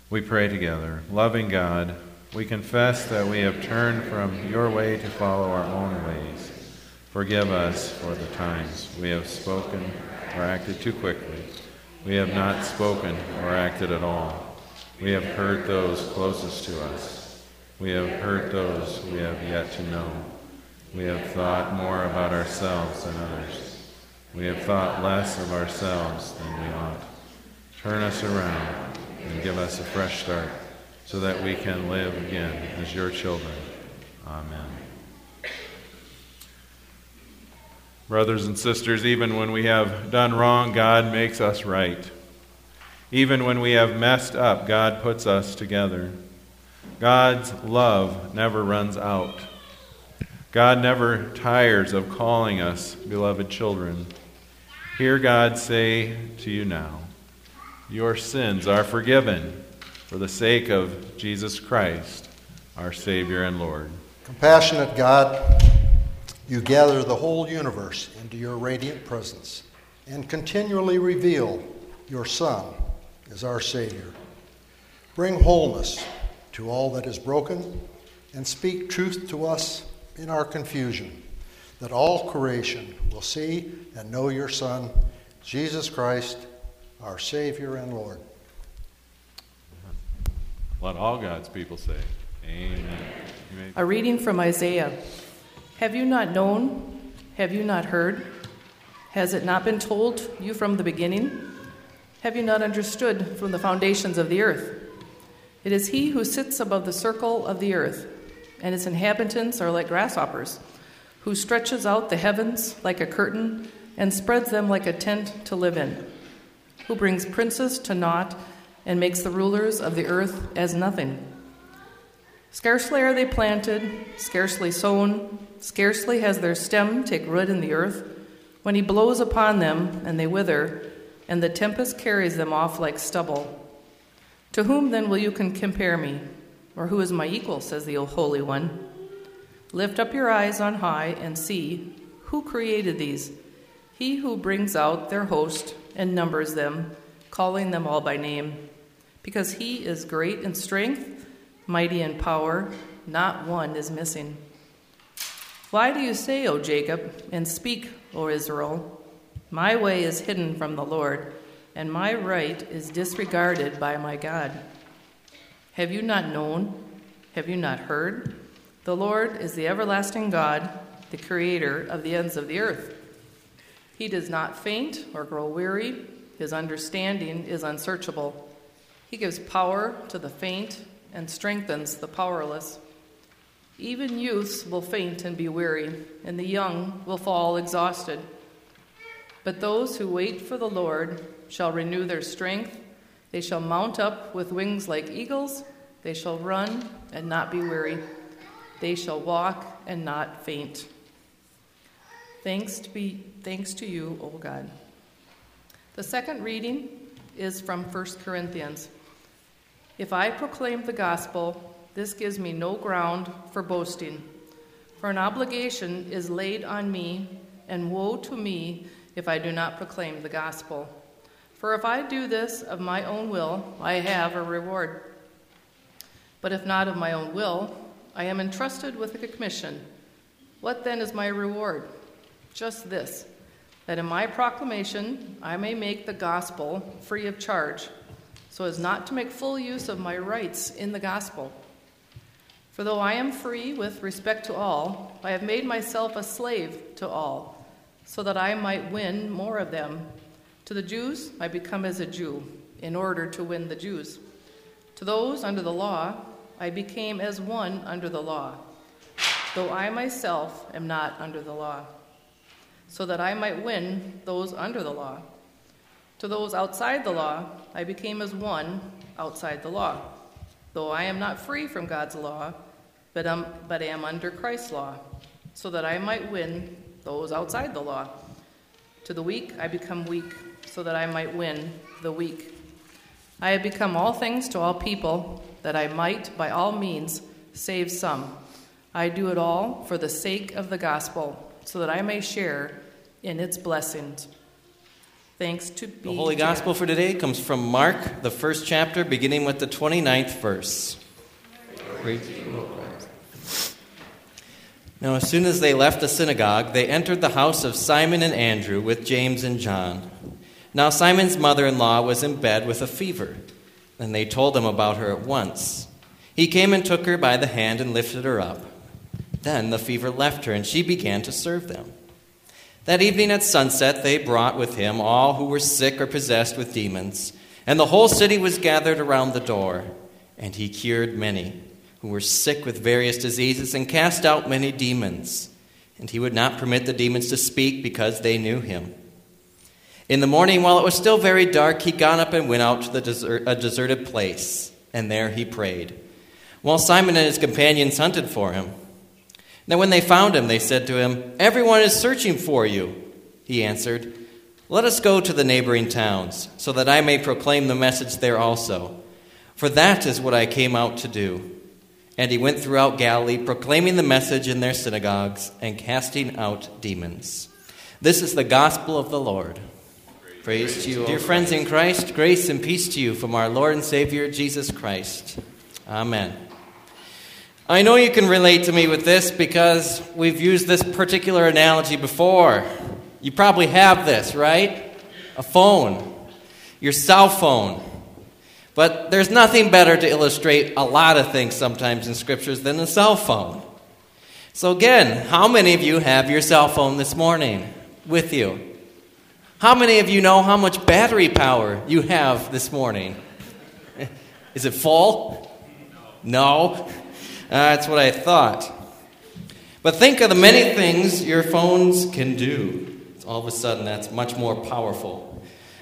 We pray together. Loving God, we confess that we have turned from your way to follow our own ways. Forgive us for the times we have spoken or acted too quickly. We have not spoken or acted at all. We have hurt those closest to us. We have hurt those we have yet to know. We have thought more about ourselves than others. We have thought less of ourselves than we ought. Turn us around and give us a fresh start so that we can live again as your children. Amen. Brothers and sisters, even when we have done wrong, God makes us right. Even when we have messed up, God puts us together. God's love never runs out. God never tires of calling us beloved children. Hear God say to you now, your sins are forgiven for the sake of Jesus Christ, our Savior and Lord. Compassionate God, you gather the whole universe into your radiant presence and continually reveal your Son as our Savior. Bring wholeness to all that is broken and speak truth to us in our confusion, that all creation will see and know your Son, Jesus Christ, our Savior and Lord. Let all God's people say, Amen. A reading from Isaiah. Have you not known? Have you not heard? Has it not been told you from the beginning? Have you not understood from the foundations of the earth? It is he who sits above the circle of the earth, and its inhabitants are like grasshoppers, who stretches out the heavens like a curtain and spreads them like a tent to live in, who brings princes to naught and makes the rulers of the earth as nothing. Scarcely are they planted, scarcely sown, scarcely has their stem take root in the earth, when he blows upon them and they wither, and the tempest carries them off like stubble. To whom then will you compare me? Or who is my equal, says the Holy One? Lift up your eyes on high and see, who created these? He who brings out their host and numbers them, calling them all by name. Because he is great in strength, mighty in power, not one is missing. Why do you say, O Jacob, and speak, O Israel? My way is hidden from the Lord, and my right is disregarded by my God. Have you not known? Have you not heard? The Lord is the everlasting God, the creator of the ends of the earth. He does not faint or grow weary. His understanding is unsearchable. He gives power to the faint and strengthens the powerless. Even youths will faint and be weary, and the young will fall exhausted. But those who wait for the Lord shall renew their strength. They shall mount up with wings like eagles. They shall run and not be weary. They shall walk and not faint. Thanks to you, O God. The second reading is from 1 Corinthians. If I proclaim the gospel, this gives me no ground for boasting. For an obligation is laid on me, and woe to me if I do not proclaim the gospel. For if I do this of my own will, I have a reward. But if not of my own will, I am entrusted with a commission. What then is my reward? Just this, that in my proclamation I may make the gospel free of charge, so as not to make full use of my rights in the gospel. For though I am free with respect to all, I have made myself a slave to all, so that I might win more of them. To the Jews I become as a Jew, in order to win the Jews. To those under the law I became as one under the law, though I myself am not under the law, so that I might win those under the law. To those outside the law I became as one outside the law, though I am not free from God's law, but am under Christ's law, so that I might win those outside the law. To the weak I become weak, so that I might win the weak. I have become all things to all people, that I might by all means save some. I do it all for the sake of the gospel, so that I may share in its blessings. Thanks to be The Holy to God. Gospel for today comes from Mark, the first chapter, beginning with the 29th verse. Now, as soon as they left the synagogue, they entered the house of Simon and Andrew with James and John. Now, Simon's mother-in-law was in bed with a fever, and they told him about her at once. He came and took her by the hand and lifted her up. Then the fever left her, and she began to serve them. That evening at sunset, they brought with him all who were sick or possessed with demons, and the whole city was gathered around the door. And he cured many who were sick with various diseases and cast out many demons. And he would not permit the demons to speak because they knew him. In the morning, while it was still very dark, he got up and went out to a deserted place, and there he prayed, while Simon and his companions hunted for him. Now when they found him, they said to him, "Everyone is searching for you." He answered, "Let us go to the neighboring towns, so that I may proclaim the message there also. For that is what I came out to do." And he went throughout Galilee, proclaiming the message in their synagogues and casting out demons. This is the gospel of the Lord. Praise to you, dear friends in Christ. Grace and peace to you from our Lord and Savior, Jesus Christ. Amen. I know you can relate to me with this because we've used this particular analogy before. You probably have this, right? A phone, your cell phone. But there's nothing better to illustrate a lot of things sometimes in scriptures than a cell phone. So again, how many of you have your cell phone this morning with you? How many of you know how much battery power you have this morning? Is it full? No? That's what I thought. But think of the many things your phones can do. All of a sudden, that's much more powerful.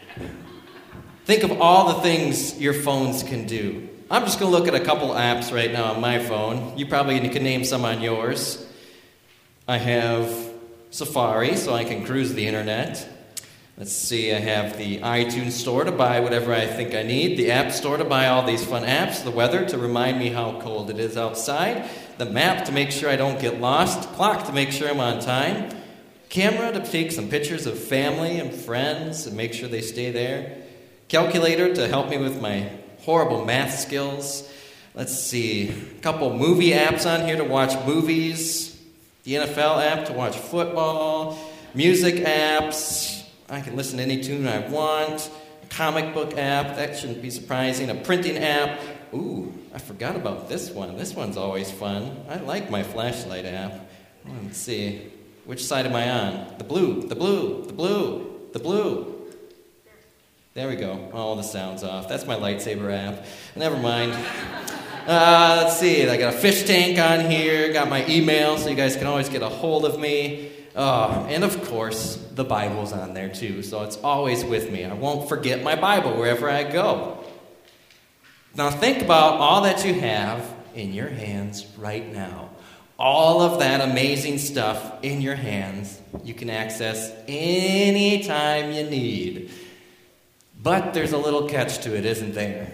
Think of all the things your phones can do. I'm just going to look at a couple apps right now on my phone. You probably can name some on yours. I have Safari, so I can cruise the internet. Let's see, I have the iTunes Store to buy whatever I think I need, the App Store to buy all these fun apps, the weather to remind me how cold it is outside, the map to make sure I don't get lost, clock to make sure I'm on time, camera to take some pictures of family and friends and make sure they stay there, calculator to help me with my horrible math skills. Let's see, a couple movie apps on here to watch movies, the NFL app to watch football, music apps. I can listen to any tune I want. A comic book app, that shouldn't be surprising. A printing app. Ooh, I forgot about this one. This one's always fun. I like my flashlight app. Let's see. Which side am I on? The blue, the blue, the blue, the blue. There we go. Oh, the sound's off. That's my lightsaber app. Never mind. Let's see. I got a fish tank on here. Got my email, so you guys can always get a hold of me. And of course, the Bible's on there too, so it's always with me. I won't forget my Bible wherever I go. Now think about all that you have in your hands right now. All of that amazing stuff in your hands you can access anytime you need. But there's a little catch to it, isn't there?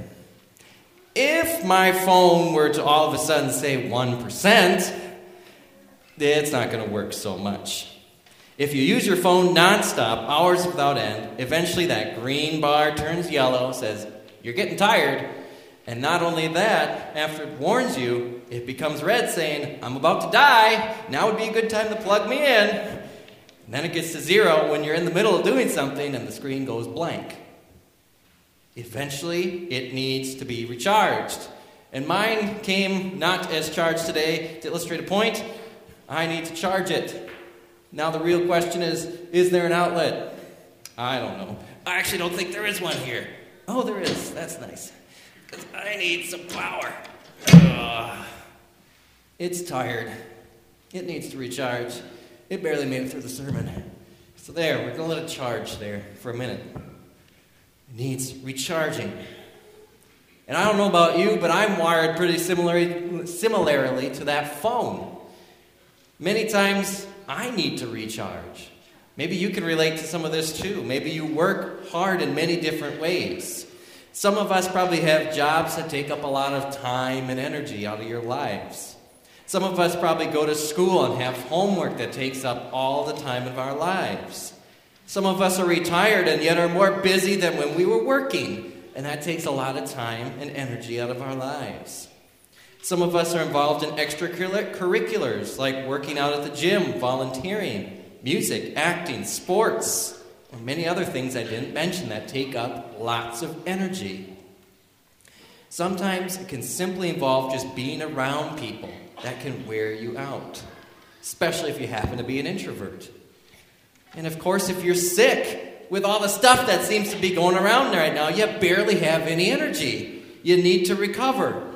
If my phone were to all of a sudden say 1%, it's not going to work so much. If you use your phone nonstop, hours without end, eventually that green bar turns yellow, says, "You're getting tired." And not only that, after it warns you, it becomes red saying, "I'm about to die. Now would be a good time to plug me in." And then it gets to 0 when you're in the middle of doing something and the screen goes blank. Eventually, it needs to be recharged. And mine came not as charged today. To illustrate a point, I need to charge it. Now the real question is there an outlet? I don't know. I actually don't think there is one here. Oh, there is. That's nice. Because I need some power. It's tired. It needs to recharge. It barely made it through the sermon. So there, we're going to let it charge there for a minute. It needs recharging. And I don't know about you, but I'm wired pretty similarly to that phone. Many times, I need to recharge. Maybe you can relate to some of this too. Maybe you work hard in many different ways. Some of us probably have jobs that take up a lot of time and energy out of your lives. Some of us probably go to school and have homework that takes up all the time of our lives. Some of us are retired and yet are more busy than when we were working, and that takes a lot of time and energy out of our lives. Some of us are involved in extracurriculars like working out at the gym, volunteering, music, acting, sports, and many other things I didn't mention that take up lots of energy. Sometimes it can simply involve just being around people that can wear you out, especially if you happen to be an introvert. And of course, if you're sick, with all the stuff that seems to be going around right now, you barely have any energy. You need to recover.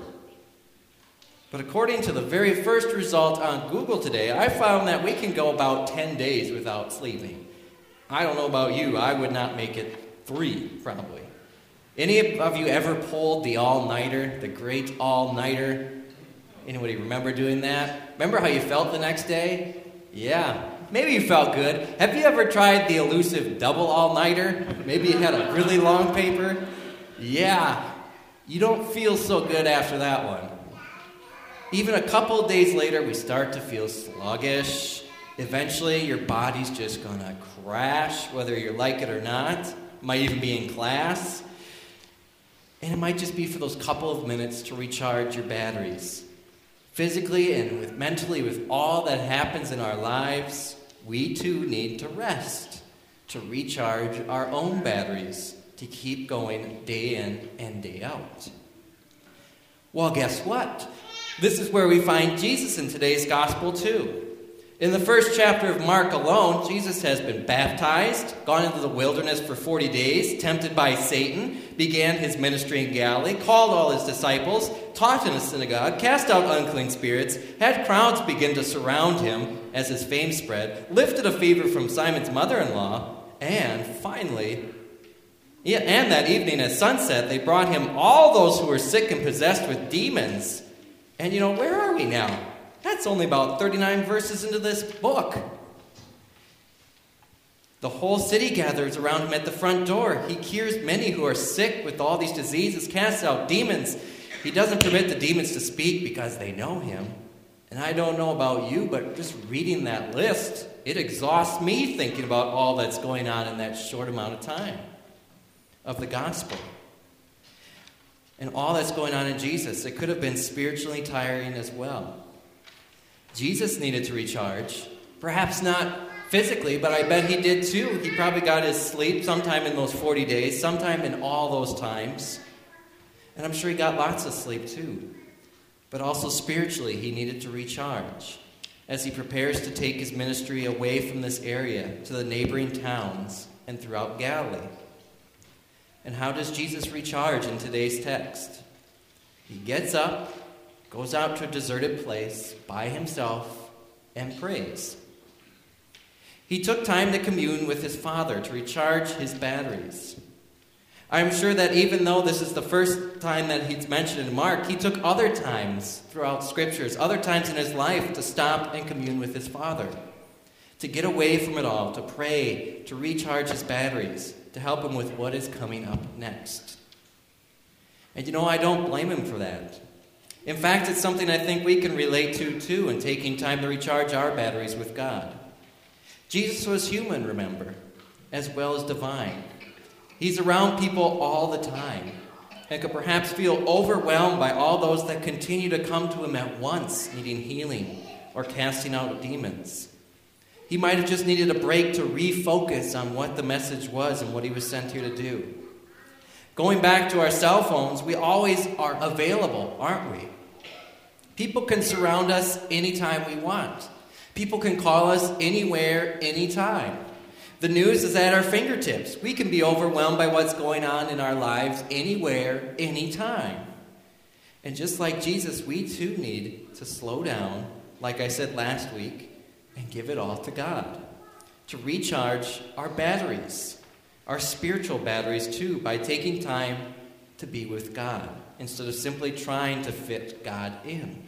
But according to the very first result on Google today, I found that we can go about 10 days without sleeping. I don't know about you, I would not make it 3, probably. Any of you ever pulled the all-nighter, the great all-nighter? Anybody remember doing that? Remember how you felt the next day? Yeah, maybe you felt good. Have you ever tried the elusive double all-nighter? Maybe you had a really long paper? Yeah, you don't feel so good after that one. Even a couple of days later, we start to feel sluggish. Eventually, your body's just going to crash, whether you like it or not. It might even be in class. And it might just be for those couple of minutes to recharge your batteries. Physically and mentally, with all that happens in our lives, we too need to rest, to recharge our own batteries, to keep going day in and day out. Well, guess what? This is where we find Jesus in today's gospel too. In the first chapter of Mark alone, Jesus has been baptized, gone into the wilderness for 40 days, tempted by Satan, began his ministry in Galilee, called all his disciples, taught in a synagogue, cast out unclean spirits, had crowds begin to surround him as his fame spread, lifted a fever from Simon's mother-in-law, and finally, and that evening at sunset, they brought him all those who were sick and possessed with demons. And where are we now? That's only about 39 verses into this book. The whole city gathers around him at the front door. He cures many who are sick with all these diseases, casts out demons. He doesn't permit the demons to speak because they know him. And I don't know about you, but just reading that list, it exhausts me thinking about all that's going on in that short amount of time of the gospel. And all that's going on in Jesus, it could have been spiritually tiring as well. Jesus needed to recharge. Perhaps not physically, but I bet he did too. He probably got his sleep sometime in those 40 days, sometime in all those times. And I'm sure he got lots of sleep too. But also spiritually, he needed to recharge as he prepares to take his ministry away from this area to the neighboring towns and throughout Galilee. And how does Jesus recharge in today's text? He gets up, goes out to a deserted place by himself, and prays. He took time to commune with his Father to recharge his batteries. I'm sure that even though this is the first time that he's mentioned in Mark, he took other times throughout Scriptures, other times in his life to stop and commune with his Father, to get away from it all, to pray, to recharge his batteries, to help him with what is coming up next. And I don't blame him for that. In fact, it's something I think we can relate to too in taking time to recharge our batteries with God. Jesus was human, remember, as well as divine. He's around people all the time and could perhaps feel overwhelmed by all those that continue to come to him at once, needing healing or casting out demons. He might have just needed a break to refocus on what the message was and what he was sent here to do. Going back to our cell phones, we always are available, aren't we? People can surround us anytime we want. People can call us anywhere, anytime. The news is at our fingertips. We can be overwhelmed by what's going on in our lives anywhere, anytime. And just like Jesus, we too need to slow down, like I said last week, and give it all to God, to recharge our batteries, our spiritual batteries too, by taking time to be with God instead of simply trying to fit God in.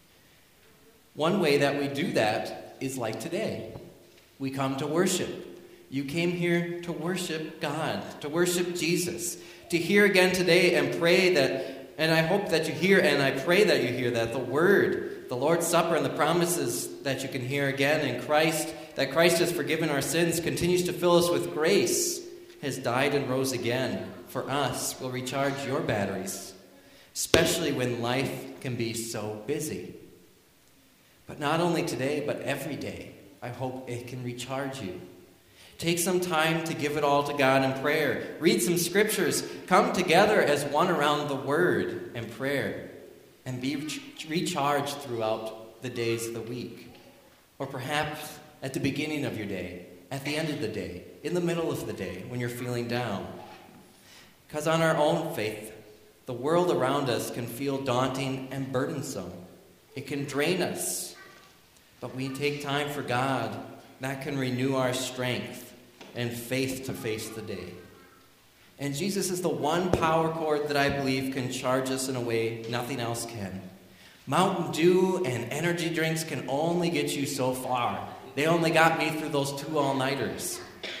One way that we do that is like today. We come to worship. You came here to worship God, to worship Jesus, to hear again today and pray that, and I hope that you hear, and I pray that you hear that the Word, the Lord's Supper, and the promises that you can hear again in Christ that Christ has forgiven our sins, continues to fill us with grace, has died and rose again for us, will recharge your batteries, especially when life can be so busy. But not only today, but every day, I hope it can recharge you. Take some time to give it all to God in prayer. Read some scriptures. Come together as one around the Word and prayer, and be recharged throughout the days of the week. Or perhaps at the beginning of your day, at the end of the day, in the middle of the day, when you're feeling down. Because on our own faith, the world around us can feel daunting and burdensome. It can drain us. But we take time for God, that can renew our strength and faith to face the day. And Jesus is the one power cord that I believe can charge us in a way nothing else can. Mountain Dew and energy drinks can only get you so far. They only got me through those 2 all-nighters.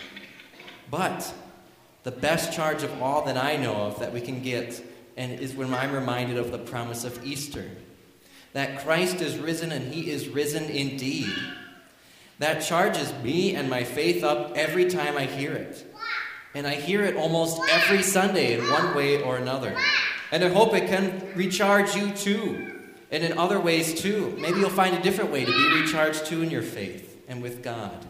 But the best charge of all that I know of that we can get and is when I'm reminded of the promise of Easter. That Christ is risen and he is risen indeed. That charges me and my faith up every time I hear it. And I hear it almost every Sunday in one way or another. And I hope it can recharge you too. And in other ways too. Maybe you'll find a different way to be recharged too in your faith and with God.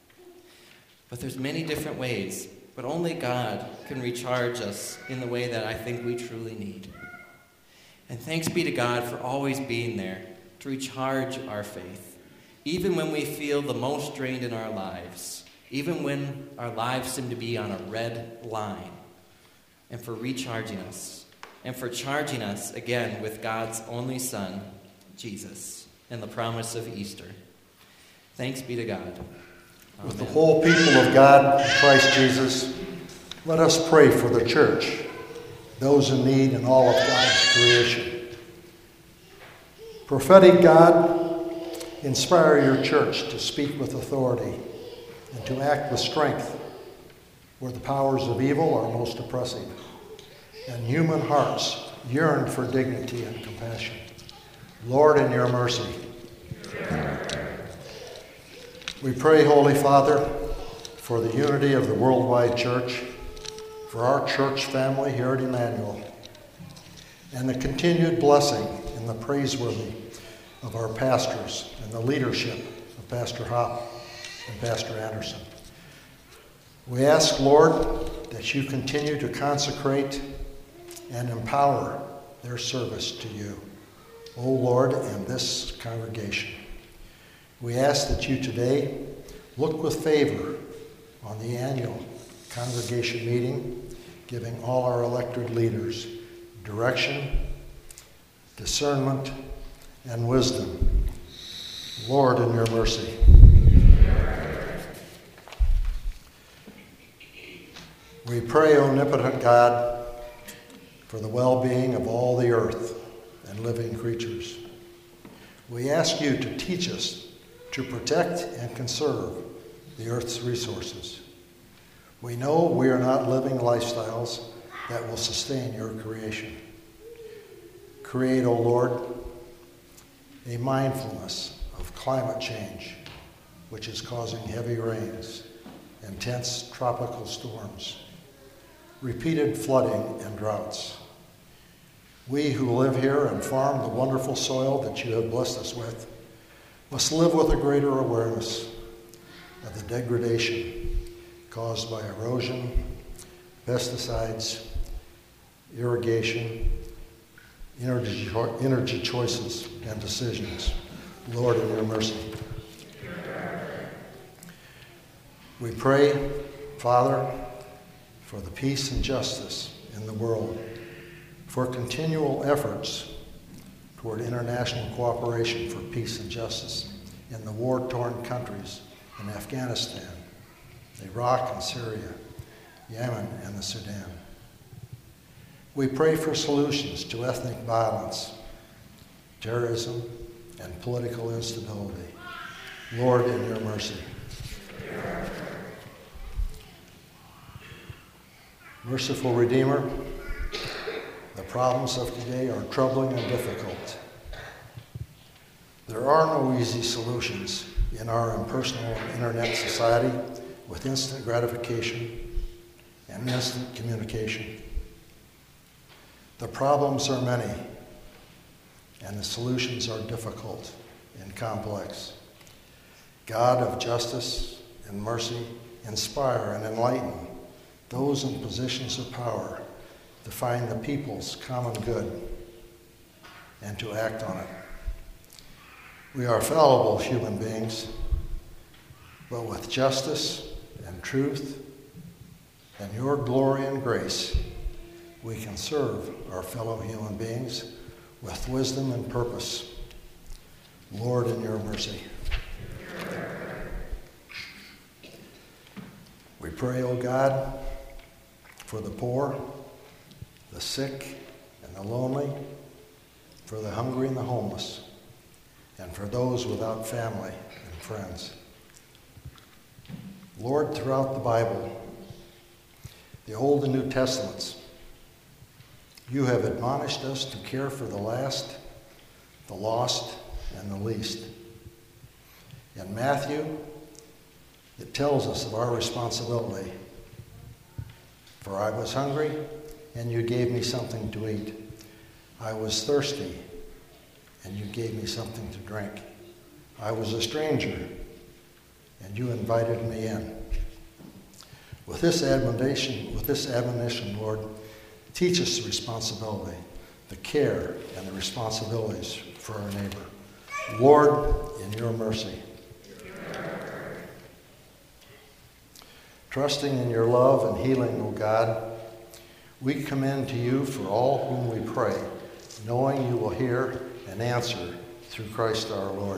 But there's many different ways. But only God can recharge us in the way that I think we truly need. And thanks be to God for always being there to recharge our faith. Even when we feel the most drained in our lives. Even when our lives seem to be on a red line. And for recharging us. And for charging us again with God's only Son, Jesus. And the promise of Easter. Thanks be to God. Amen. With the whole people of God in Christ Jesus, let us pray for the church, those in need and all of God's creation. Prophetic God, inspire your church to speak with authority and to act with strength where the powers of evil are most oppressive and human hearts yearn for dignity and compassion. Lord, in your mercy. We pray, Holy Father, for the unity of the worldwide church, for our church family here at Emmanuel, and the continued blessing in the praiseworthy of our pastors and the leadership of Pastor Hopp and Pastor Anderson. We ask, Lord, that you continue to consecrate and empower their service to you, O Lord, and this congregation. We ask that you today look with favor on the annual congregation meeting, giving all our elected leaders direction, discernment, and wisdom. Lord, in your mercy. We pray, omnipotent God, for the well-being of all the earth and living creatures. We ask you to teach us to protect and conserve the earth's resources. We know we are not living lifestyles that will sustain your creation. Create, O Lord, a mindfulness of climate change, which is causing heavy rains, intense tropical storms, repeated flooding and droughts. We who live here and farm the wonderful soil that you have blessed us with must live with a greater awareness of the degradation caused by erosion, pesticides, irrigation, energy choices, and decisions. Lord, in your mercy. We pray, Father, for the peace and justice in the world, for continual efforts toward international cooperation for peace and justice in the war-torn countries in Afghanistan, Iraq and Syria, Yemen and the Sudan. We pray for solutions to ethnic violence, terrorism, and political instability. Lord, in your mercy. Merciful Redeemer, the problems of today are troubling and difficult. There are no easy solutions in our impersonal internet society with instant gratification and instant communication. The problems are many, and the solutions are difficult and complex. God of justice and mercy, inspire and enlighten those in positions of power to find the people's common good and to act on it. We are fallible human beings, but with justice and truth and your glory and grace, we can serve our fellow human beings with wisdom and purpose. Lord, in your mercy. We pray, O God, for the poor, the sick, and the lonely, for the hungry and the homeless, and for those without family and friends. Lord, throughout the Bible, the Old and New Testaments, you have admonished us to care for the last, the lost, and the least. In Matthew, it tells us of our responsibility. For I was hungry, and you gave me something to eat. I was thirsty, and you gave me something to drink. I was a stranger, and you invited me in. With this admonition, Lord, teach us the responsibility, the care, and the responsibilities for our neighbor. Lord, in your mercy. Trusting in your love and healing, O God, we commend to you for all whom we pray, knowing you will hear and answer through Christ our Lord.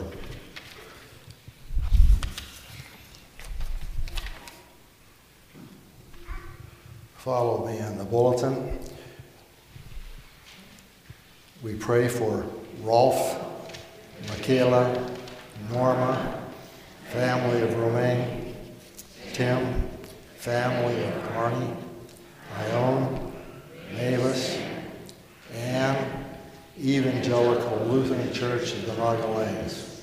Follow me in the bulletin. We pray for Rolf, Michaela, Norma, family of Romaine, Tim, family of Marnie, Ione, Mavis, Anne, Evangelical Lutheran Church of the Magdalenes.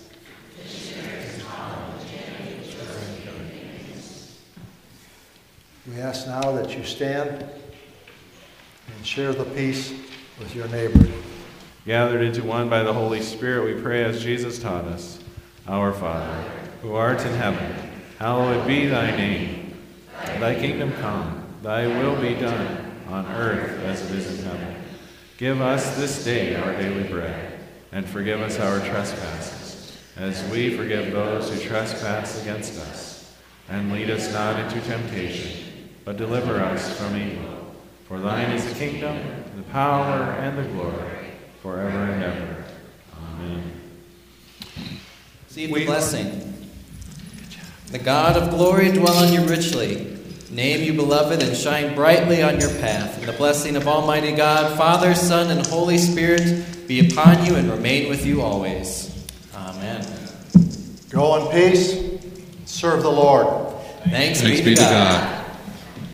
We ask now that you stand and share the peace with your neighbor. Gathered into one by the Holy Spirit, we pray as Jesus taught us. Our Father, who art in heaven, hallowed be thy name. Thy kingdom come, thy will be done, on earth as it is in heaven. Give us this day our daily bread, and forgive us our trespasses, as we forgive those who trespass against us. And lead us not into temptation, but deliver us from evil. For thine is the kingdom, the power, and the glory, forever and ever. Amen. Receive the blessing. The God of glory dwell on you richly. Name you beloved and shine brightly on your path. And the blessing of Almighty God, Father, Son, and Holy Spirit be upon you and remain with you always. Amen. Go in peace. Serve the Lord. Thanks be to God.